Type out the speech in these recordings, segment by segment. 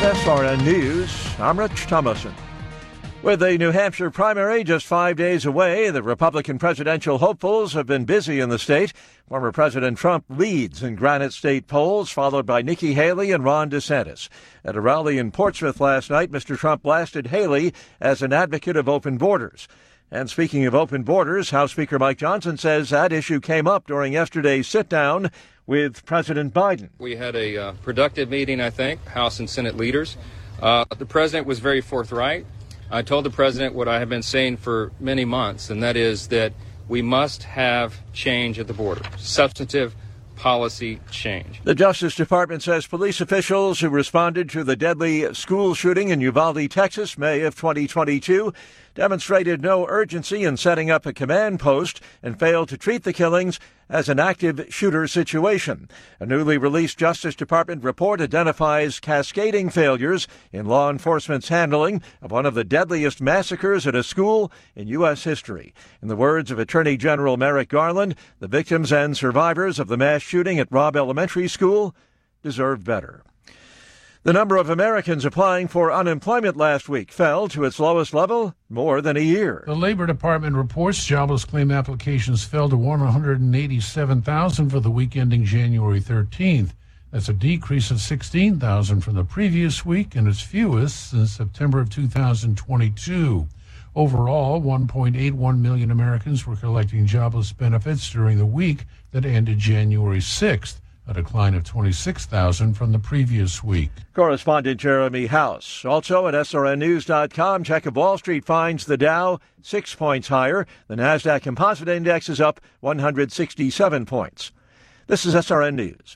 SRN News, I'm Rich Thomason. With the New Hampshire primary just 5 days away, the Republican presidential hopefuls have been busy in the state. Former President Trump leads in Granite State polls, followed by Nikki Haley and Ron DeSantis. At a rally in Portsmouth last night, Mr. Trump blasted Haley as an advocate of open borders. And speaking of open borders, House Speaker Mike Johnson says that issue came up during yesterday's sit-down with President Biden. We had a productive meeting, I think, House and Senate leaders. The president was very forthright. I told the president what I have been saying for many months, and that is that we must have change at the border, substantive policy change. The Justice Department says police officials who responded to the deadly school shooting in Uvalde, Texas, May of 2022, demonstrated no urgency in setting up a command post and failed to treat the killings as an active shooter situation. A newly released Justice Department report identifies cascading failures in law enforcement's handling of one of the deadliest massacres at a school in U.S. history. In the words of Attorney General Merrick Garland, the victims and survivors of the mass shooting at Robb Elementary School deserve better. The number of Americans applying for unemployment last week fell to its lowest level more than a year. The Labor Department reports jobless claim applications fell to 187,000 for the week ending January 13th. That's a decrease of 16,000 from the previous week and its fewest since September of 2022. Overall, 1.81 million Americans were collecting jobless benefits during the week that ended January 6th. A decline of 26,000 from the previous week. Correspondent Jeremy House. Also at SRNnews.com, check if Wall Street finds the Dow 6 points higher. The NASDAQ Composite Index is up 167 points. This is SRN News.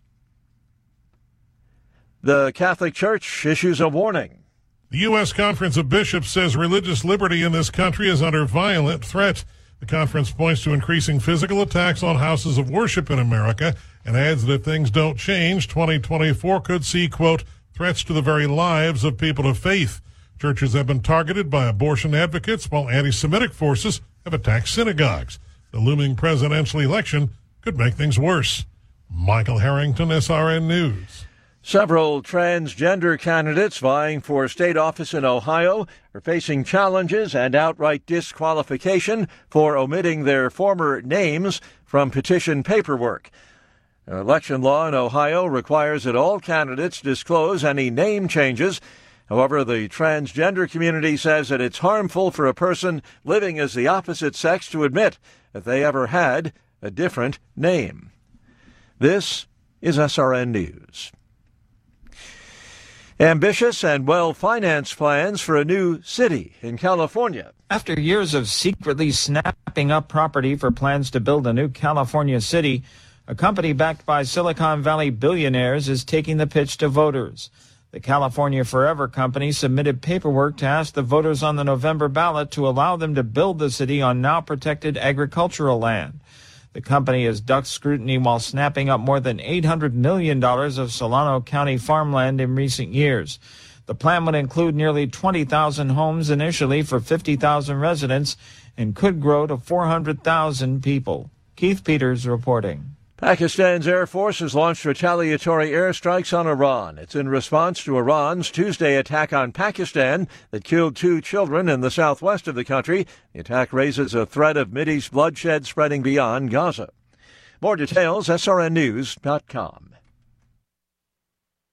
The Catholic Church issues a warning. The U.S. Conference of Bishops says religious liberty in this country is under violent threat. The conference points to increasing physical attacks on houses of worship in America and adds that if things don't change, 2024 could see, quote, threats to the very lives of people of faith. Churches have been targeted by abortion advocates while anti-Semitic forces have attacked synagogues. The looming presidential election could make things worse. Michael Harrington, SRN News. Several transgender candidates vying for state office in Ohio are facing challenges and outright disqualification for omitting their former names from petition paperwork. Election law in Ohio requires that all candidates disclose any name changes. However, the transgender community says that it's harmful for a person living as the opposite sex to admit that they ever had a different name. This is SRN News. Ambitious and well-financed plans for a new city in California. After years of secretly snapping up property for plans to build a new California city, a company backed by Silicon Valley billionaires is taking the pitch to voters. The California Forever Company submitted paperwork to ask the voters on the November ballot to allow them to build the city on now protected agricultural land. The company has ducked scrutiny while snapping up more than $800 million of Solano County farmland in recent years. The plan would include nearly 20,000 homes initially for 50,000 residents and could grow to 400,000 people. Keith Peters reporting. Pakistan's Air Force has launched retaliatory airstrikes on Iran. It's in response to Iran's Tuesday attack on Pakistan that killed 2 children in the southwest of the country. The attack raises a threat of Mideast bloodshed spreading beyond Gaza. More details, srnnews.com.